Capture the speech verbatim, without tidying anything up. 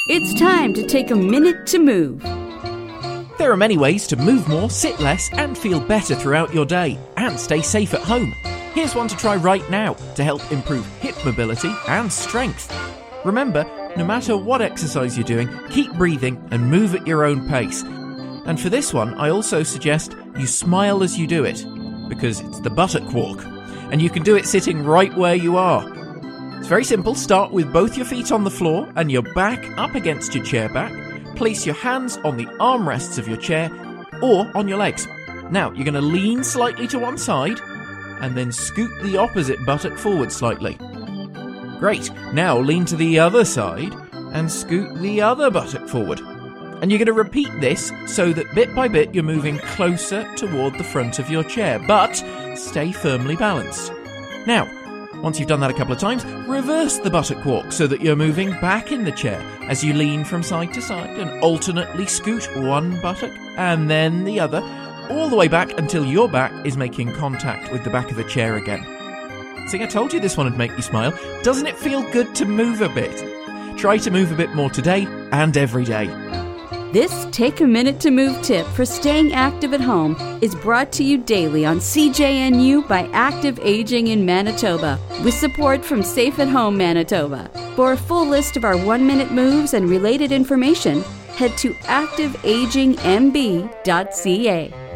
It's time to take a minute to move. There are many ways to move more, sit less, and feel better throughout your day, and stay safe at home. Here's one to try right now to help improve hip mobility and strength. Remember, no matter what exercise you're doing, keep breathing and move at your own pace. And for this one, I also suggest you smile as you do it, because it's the buttock walk, and you can do it sitting right where you are. It's very simple. Start with both your feet on the floor and your back up against your chair back. Place your hands on the armrests of your chair or on your legs. Now, you're going to lean slightly to one side and then scoot the opposite buttock forward slightly. Great. Now, lean to the other side and scoot the other buttock forward. And you're going to repeat this so that bit by bit you're moving closer toward the front of your chair, but stay firmly balanced. Now, once you've done that a couple of times, reverse the buttock walk so that you're moving back in the chair as you lean from side to side and alternately scoot one buttock and then the other, all the way back until your back is making contact with the back of the chair again. See, I told you this one would make you smile. Doesn't it feel good to move a bit? Try to move a bit more today and every day. This Take a Minute to Move tip for staying active at home is brought to you daily on C J N U by Active Aging in Manitoba, with support from Safe at Home Manitoba. For a full list of our one-minute moves and related information, head to active aging m b dot c a.